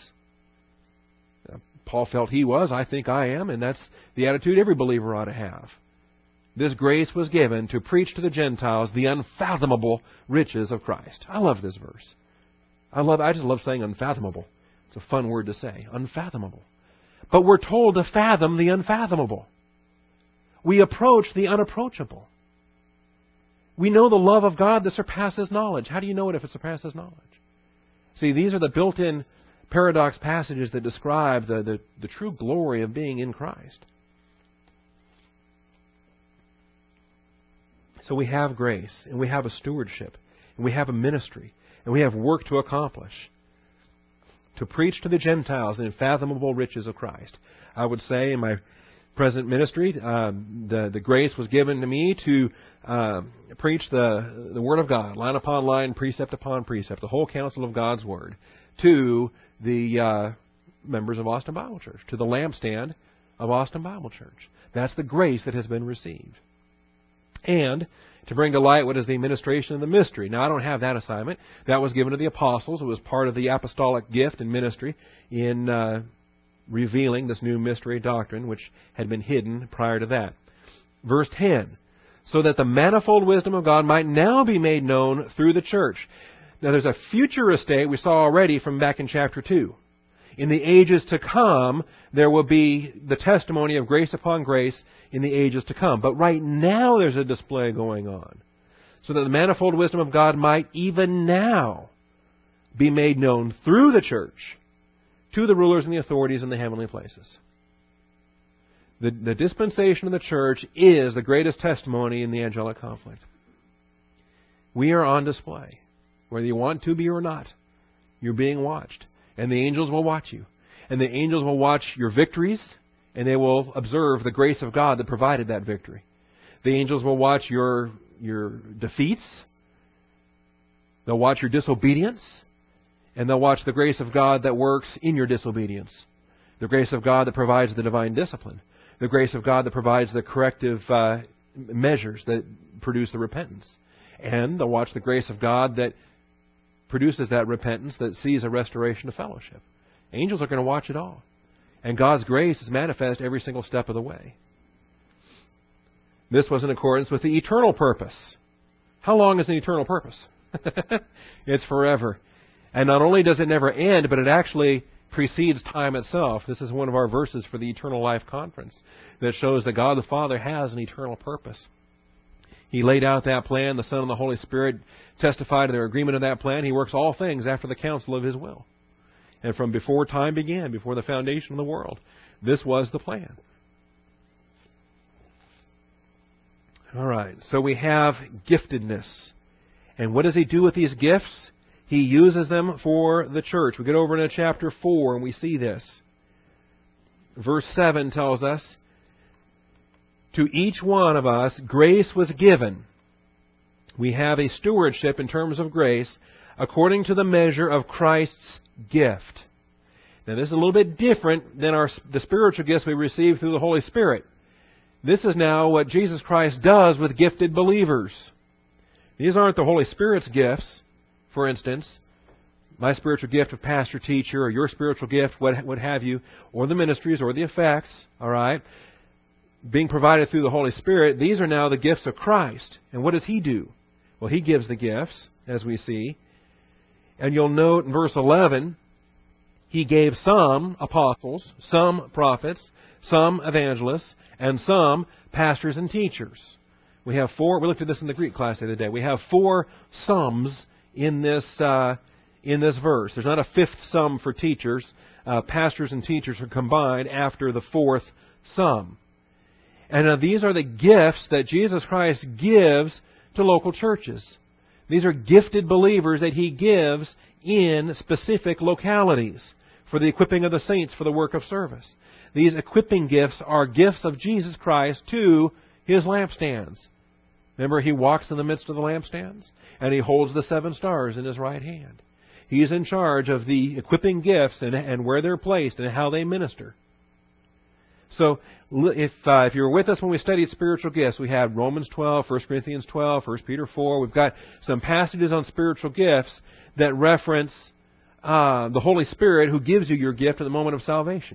Paul felt he was, I think I am, and that's the attitude every believer ought to have. This grace was given to preach to the Gentiles the unfathomable riches of Christ. I love this verse. I love. I just love saying unfathomable. It's a fun word to say, unfathomable. But we're told to fathom the unfathomable. We approach the unapproachable. We know the love of God that surpasses knowledge. How do you know it if it surpasses knowledge? See, these are the built-in paradox passages that describe the, the, the true glory of being in Christ. So we have grace, and we have a stewardship, and we have a ministry, and we have work to accomplish. To preach to the Gentiles the unfathomable riches of Christ. I would say in my present ministry, uh, the, the grace was given to me to uh, preach the, the Word of God, line upon line, precept upon precept, the whole counsel of God's Word, to the uh, members of Austin Bible Church, to the lampstand of Austin Bible Church. That's the grace that has been received. And to bring to light what is the administration of the mystery. Now, I don't have that assignment. That was given to the apostles. It was part of the apostolic gift and ministry in uh, revealing this new mystery doctrine, which had been hidden prior to that. Verse ten, so that the manifold wisdom of God might now be made known through the church. Now, there's a future estate we saw already from back in chapter two. In the ages to come, there will be the testimony of grace upon grace in the ages to come. But right now there's a display going on. So that the manifold wisdom of God might even now be made known through the church to the rulers and the authorities in the heavenly places. The, the dispensation of the church is the greatest testimony in the angelic conflict. We are on display. Whether you want to be or not, you're being watched. And the angels will watch you. And the angels will watch your victories, and they will observe the grace of God that provided that victory. The angels will watch your, your defeats. They'll watch your disobedience. And they'll watch the grace of God that works in your disobedience. The grace of God that provides the divine discipline. The grace of God that provides the corrective uh, measures that produce the repentance. And they'll watch the grace of God that produces that repentance that sees a restoration of fellowship. Angels are going to watch it all. And God's grace is manifest every single step of the way. This was in accordance with the eternal purpose. How long is an eternal purpose? It's forever. And not only does it never end, but it actually precedes time itself. This is one of our verses for the Eternal Life Conference that shows that God the Father has an eternal purpose. He laid out that plan. The Son and the Holy Spirit testified to their agreement of that plan. He works all things after the counsel of His will. And from before time began, before the foundation of the world, this was the plan. All right, so we have giftedness. And what does He do with these gifts? He uses them for the church. We get over into chapter four and we see this. Verse seven tells us, to each one of us, grace was given. We have a stewardship in terms of grace according to the measure of Christ's gift. Now, this is a little bit different than our, the spiritual gifts we receive through the Holy Spirit. This is now what Jesus Christ does with gifted believers. These aren't the Holy Spirit's gifts, for instance. My spiritual gift of pastor, teacher, or your spiritual gift, what, what have you, or the ministries, or the effects, all right? Being provided through the Holy Spirit, these are now the gifts of Christ. And what does He do? Well, He gives the gifts, as we see. And you'll note in verse eleven, He gave some apostles, some prophets, some evangelists, and some pastors and teachers. We have four, we looked at this in the Greek class the other day, we have four sums in this, uh, in this verse. There's not a fifth sum for teachers. Uh, pastors and teachers are combined after the fourth sum. And uh, these are the gifts that Jesus Christ gives to local churches. These are gifted believers that He gives in specific localities for the equipping of the saints for the work of service. These equipping gifts are gifts of Jesus Christ to His lampstands. Remember, He walks in the midst of the lampstands, and He holds the seven stars in His right hand. He is in charge of the equipping gifts and, and where they're placed and how they minister. So, if uh, if you were with us when we studied spiritual gifts, we had Romans twelve, First Corinthians twelve, First Peter four. We've got some passages on spiritual gifts that reference uh, the Holy Spirit who gives you your gift at the moment of salvation.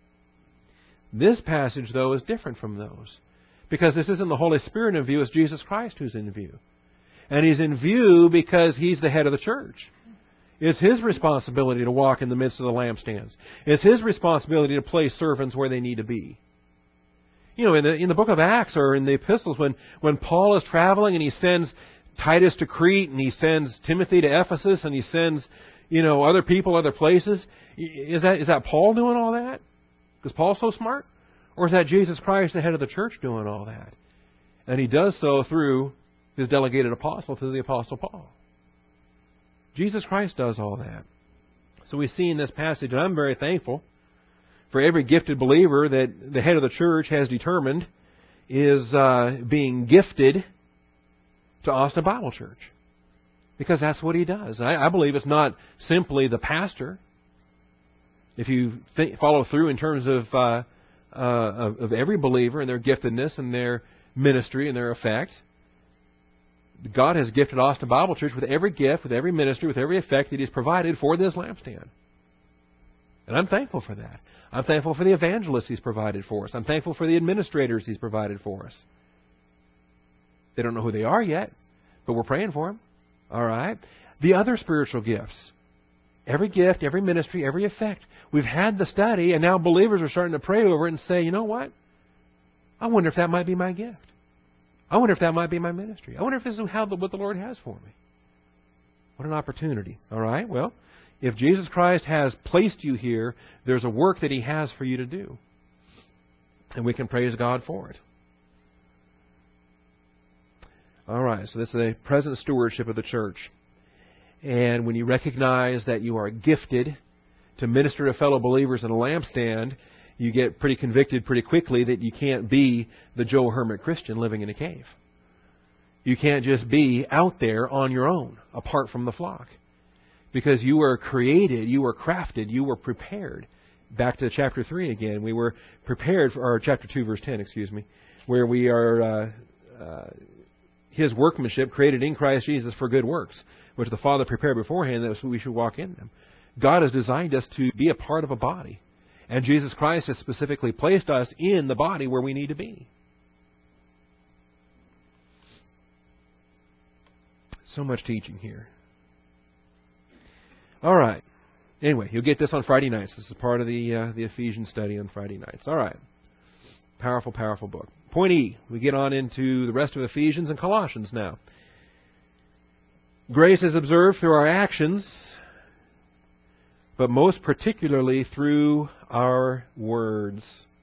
This passage, though, is different from those. Because this isn't the Holy Spirit in view, it's Jesus Christ who's in view. And He's in view because He's the head of the church. It's His responsibility to walk in the midst of the lampstands. It's His responsibility to place servants where they need to be. You know, in the in the book of Acts or in the epistles, when, when Paul is traveling and he sends Titus to Crete and he sends Timothy to Ephesus and he sends, you know, other people other places, is that is that Paul doing all that? Is Paul so smart? Or is that Jesus Christ, the head of the church, doing all that? And He does so through His delegated apostle, through the Apostle Paul. Jesus Christ does all that. So we see in this passage, and I'm very thankful for every gifted believer that the head of the church has determined is uh, being gifted to Austin Bible Church. Because that's what he does. I, I believe it's not simply the pastor. If you think, follow through in terms of, uh, uh, of of every believer and their giftedness and their ministry and their effect, God has gifted Austin Bible Church with every gift, with every ministry, with every effect that He's provided for this lampstand. And I'm thankful for that. I'm thankful for the evangelists He's provided for us. I'm thankful for the administrators He's provided for us. They don't know who they are yet, but we're praying for them. All right? The other spiritual gifts. Every gift, every ministry, every effect. We've had the study, and now believers are starting to pray over it and say, you know what? I wonder if that might be my gift. I wonder if that might be my ministry. I wonder if this is how the, what the Lord has for me. What an opportunity. All right? Well, if Jesus Christ has placed you here, there's a work that He has for you to do. And we can praise God for it. All right, so this is a present stewardship of the church. And when you recognize that you are gifted to minister to fellow believers in a lampstand, you get pretty convicted pretty quickly that you can't be the Joe Hermit Christian living in a cave. You can't just be out there on your own, apart from the flock. Because you were created, you were crafted, you were prepared. Back to chapter three again. We were prepared for, or chapter two, verse ten, excuse me, where we are uh, uh, His workmanship created in Christ Jesus for good works, which the Father prepared beforehand that we should walk in them. God has designed us to be a part of a body. And Jesus Christ has specifically placed us in the body where we need to be. So much teaching here. All right. Anyway, you'll get this on Friday nights. This is part of the uh, the Ephesians study on Friday nights. All right. Powerful, powerful book. Point E. We get on into the rest of Ephesians and Colossians now. Grace is observed through our actions, but most particularly through our words.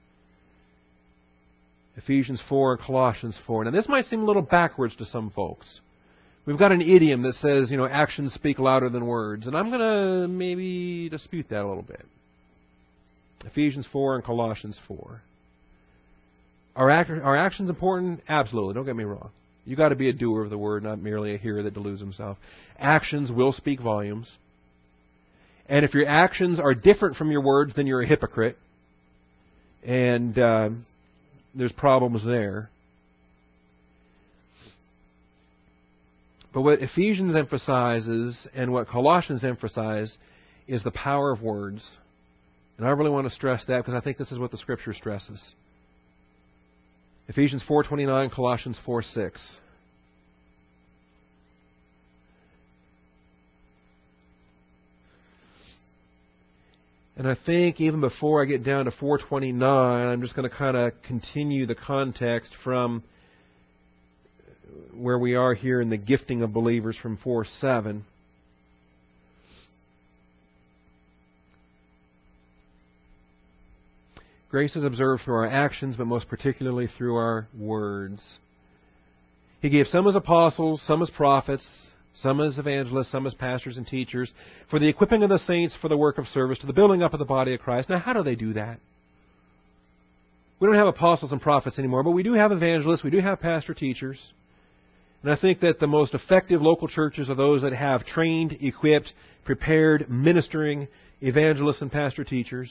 Ephesians four and Colossians four. Now this might seem a little backwards to some folks. We've got an idiom that says, you know, actions speak louder than words. And I'm going to maybe dispute that a little bit. Ephesians four and Colossians four. Are, act- are actions important? Absolutely. Don't get me wrong. You've got to be a doer of the word, not merely a hearer that deludes himself. Actions will speak volumes. And if your actions are different from your words, then you're a hypocrite. And uh, there's problems there. But what Ephesians emphasizes and what Colossians emphasize is the power of words. And I really want to stress that because I think this is what the Scripture stresses. Ephesians four twenty-nine, Colossians four six. And I think even before I get down to four twenty-nine, I'm just going to kind of continue the context from where we are here in the gifting of believers from four seven. Grace is observed through our actions, but most particularly through our words. He gave some as apostles, some as prophets, some as evangelists, some as pastors and teachers, for the equipping of the saints for the work of service, to the building up of the body of Christ. Now, how do they do that? We don't have apostles and prophets anymore, but we do have evangelists, we do have pastor teachers. And I think that the most effective local churches are those that have trained, equipped, prepared, ministering evangelists and pastor teachers.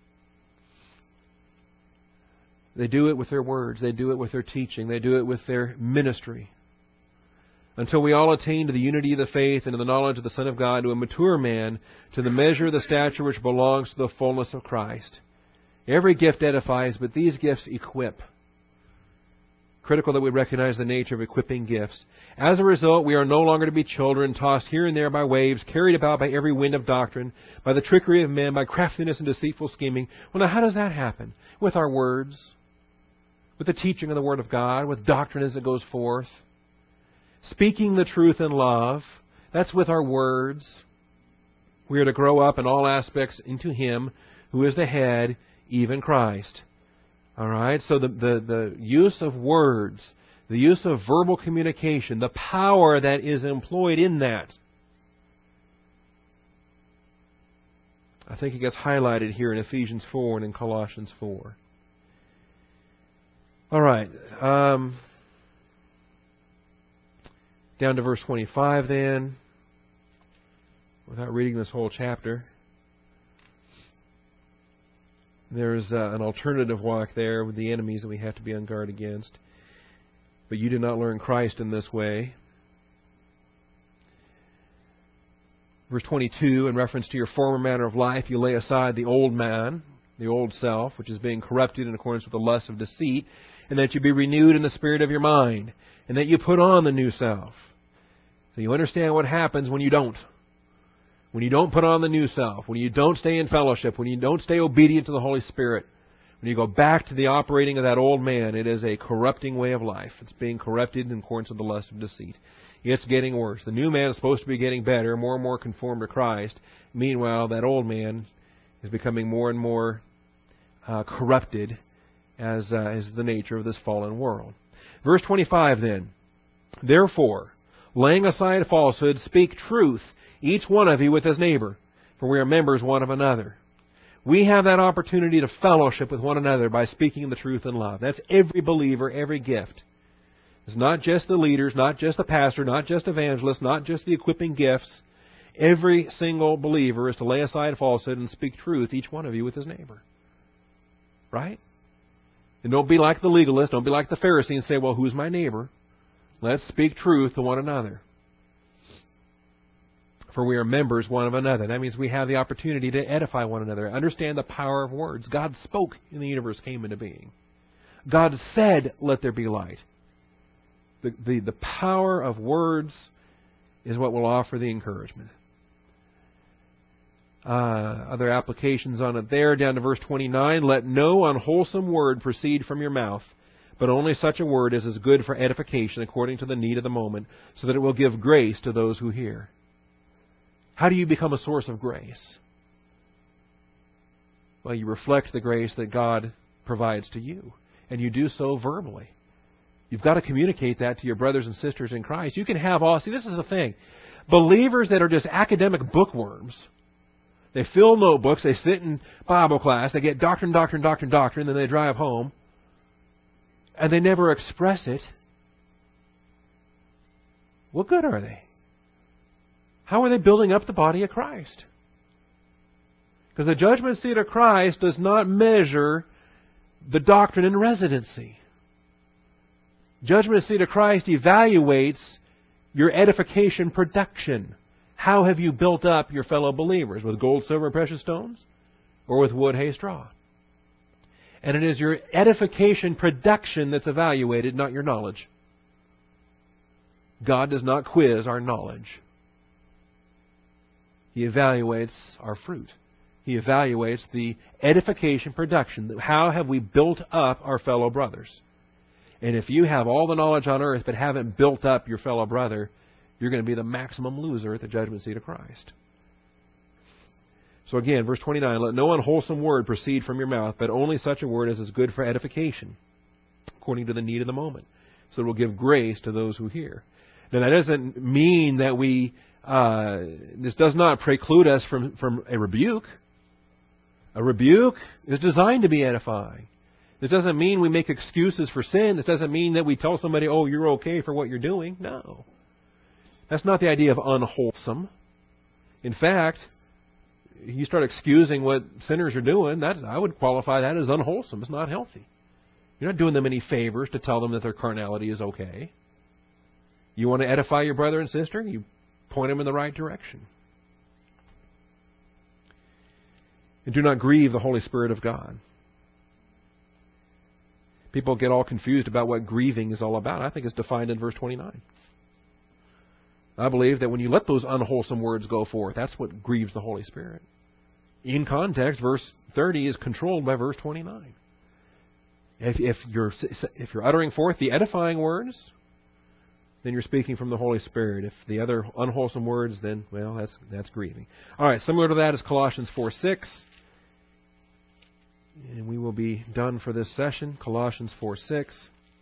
They do it with their words. They do it with their teaching. They do it with their ministry. Until we all attain to the unity of the faith and to the knowledge of the Son of God, to a mature man, to the measure of the stature which belongs to the fullness of Christ. Every gift edifies, but these gifts equip. Critical that we recognize the nature of equipping gifts. As a result, we are no longer to be children, tossed here and there by waves, carried about by every wind of doctrine, by the trickery of men, by craftiness and deceitful scheming. Well, now how does that happen? With our words, with the teaching of the Word of God, with doctrine as it goes forth. Speaking the truth in love, that's with our words. We are to grow up in all aspects into Him who is the head, even Christ. All right, so the, the, the use of words, the use of verbal communication, the power that is employed in that, I think it gets highlighted here in Ephesians four and in Colossians four. All right, um, down to verse twenty-five then, without reading this whole chapter. There's uh, an alternative walk there with the enemies that we have to be on guard against. But you did not learn Christ in this way. Verse twenty-two, in reference to your former manner of life, you lay aside the old man, the old self, which is being corrupted in accordance with the lust of deceit, and that you be renewed in the spirit of your mind, and that you put on the new self. So you understand what happens when you don't. When you don't put on the new self, when you don't stay in fellowship, when you don't stay obedient to the Holy Spirit, when you go back to the operating of that old man, it is a corrupting way of life. It's being corrupted in accordance with the lust of deceit. It's getting worse. The new man is supposed to be getting better, more and more conformed to Christ. Meanwhile, that old man is becoming more and more uh, corrupted as, uh, as the nature of this fallen world. Verse twenty-five then, therefore, laying aside falsehood, speak truth, each one of you with his neighbor, for we are members one of another. We have that opportunity to fellowship with one another by speaking the truth in love. That's every believer, every gift. It's not just the leaders, not just the pastor, not just evangelists, not just the equipping gifts. Every single believer is to lay aside falsehood and speak truth, each one of you with his neighbor. Right? And don't be like the legalist, don't be like the Pharisee and say, well, who's my neighbor? Let's speak truth to one another. For we are members one of another. That means we have the opportunity to edify one another. Understand the power of words. God spoke and the universe came into being. God said, let there be light. The, the, the power of words is what will offer the encouragement. Uh, other applications on it there, down to verse twenty-nine. Let no unwholesome word proceed from your mouth, but only such a word as is good for edification according to the need of the moment, so that it will give grace to those who hear. How do you become a source of grace? Well, you reflect the grace that God provides to you, and you do so verbally. You've got to communicate that to your brothers and sisters in Christ. You can have all... See, this is the thing. Believers that are just academic bookworms, they fill notebooks, they sit in Bible class, they get doctrine, doctrine, doctrine, doctrine, then they drive home, and they never express it. What good are they? How are they building up the body of Christ? Because the judgment seat of Christ does not measure the doctrine in residency. Judgment seat of Christ evaluates your edification production. How have you built up your fellow believers? With gold, silver, and precious stones? Or with wood, hay, straw? And it is your edification production that's evaluated, not your knowledge. God does not quiz our knowledge. He evaluates our fruit. He evaluates the edification production. How have we built up our fellow brothers? And if you have all the knowledge on earth but haven't built up your fellow brother, you're going to be the maximum loser at the judgment seat of Christ. So again, verse twenty-nine, let no unwholesome word proceed from your mouth, but only such a word as is good for edification, according to the need of the moment. So it will give grace to those who hear. Now that doesn't mean that we... Uh, this does not preclude us from, from a rebuke. A rebuke is designed to be edifying. This doesn't mean we make excuses for sin. This doesn't mean that we tell somebody, oh, you're okay for what you're doing. No. That's not the idea of unwholesome. In fact, you start excusing what sinners are doing, that, I would qualify that as unwholesome. It's not healthy. You're not doing them any favors to tell them that their carnality is okay. You want to edify your brother and sister? You point them in the right direction. And do not grieve the Holy Spirit of God. People get all confused about what grieving is all about. I think it's defined in verse twenty-nine. I believe that when you let those unwholesome words go forth, that's what grieves the Holy Spirit. In context, verse thirty is controlled by verse twenty-nine. If, if you're if you're uttering forth the edifying words, then you're speaking from the Holy Spirit. If the other unwholesome words, then, well, that's that's grieving. All right, similar to that is Colossians four six. And we will be done for this session. Colossians four six.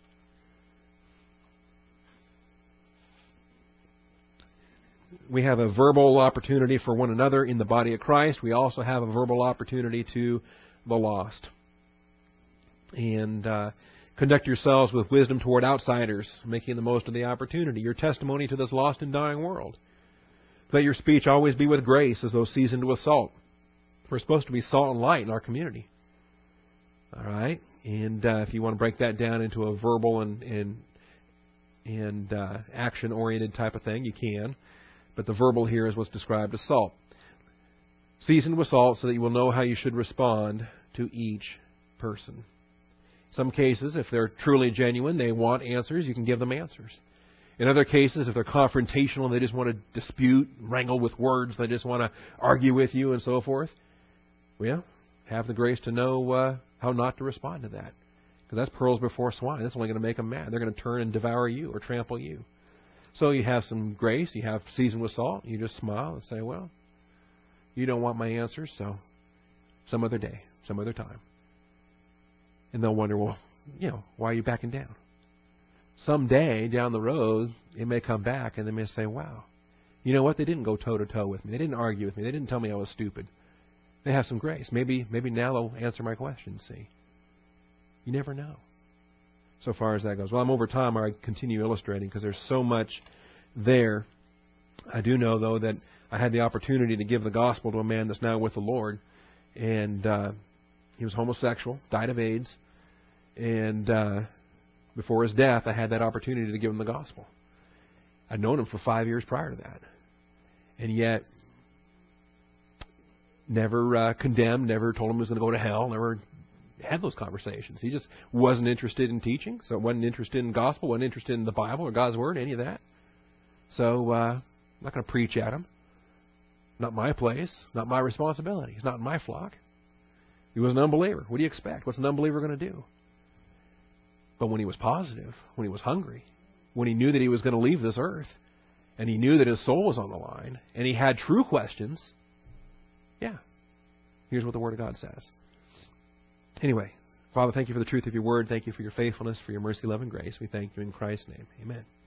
We have a verbal opportunity for one another in the body of Christ. We also have a verbal opportunity to the lost. And uh, conduct yourselves with wisdom toward outsiders, making the most of the opportunity. Your testimony to this lost and dying world. Let your speech always be with grace, as though seasoned with salt. We're supposed to be salt and light in our community. All right? And uh, if you want to break that down into a verbal and, and, and uh, action-oriented type of thing, you can. But the verbal here is what's described as salt. Seasoned with salt so that you will know how you should respond to each person. Some cases, if they're truly genuine, they want answers, you can give them answers. In other cases, if they're confrontational and they just want to dispute, wrangle with words, they just want to argue with you and so forth, well, have the grace to know uh, how not to respond to that. Because that's pearls before swine. That's only going to make them mad. They're going to turn and devour you or trample you. So you have some grace, you have seasoned with salt, you just smile and say, well, you don't want my answers, so some other day, some other time. And they'll wonder, well, you know, why are you backing down? Someday down the road, it may come back and they may say, wow, you know what? They didn't go toe-to-toe with me. They didn't argue with me. They didn't tell me I was stupid. They have some grace. Maybe maybe now they'll answer my questions, see. You never know. So far as that goes. Well, I'm over time. I continue illustrating because there's so much there. I do know, though, that I had the opportunity to give the gospel to a man that's now with the Lord. And uh, he was homosexual, died of AIDS. And uh, before his death, I had that opportunity to give him the gospel. I'd known him for five years prior to that. And yet, never uh, condemned, never told him he was going to go to hell, never had those conversations. He just wasn't interested in teaching, so wasn't interested in gospel, wasn't interested in the Bible or God's Word, any of that. So uh, I'm not going to preach at him. Not my place, not my responsibility. He's not in my flock. He was an unbeliever. What do you expect? What's an unbeliever going to do? But when he was positive, when he was hungry, when he knew that he was going to leave this earth, and he knew that his soul was on the line, and he had true questions, yeah, here's what the Word of God says. Anyway, Father, thank you for the truth of your Word. Thank you for your faithfulness, for your mercy, love, and grace. We thank you in Christ's name. Amen.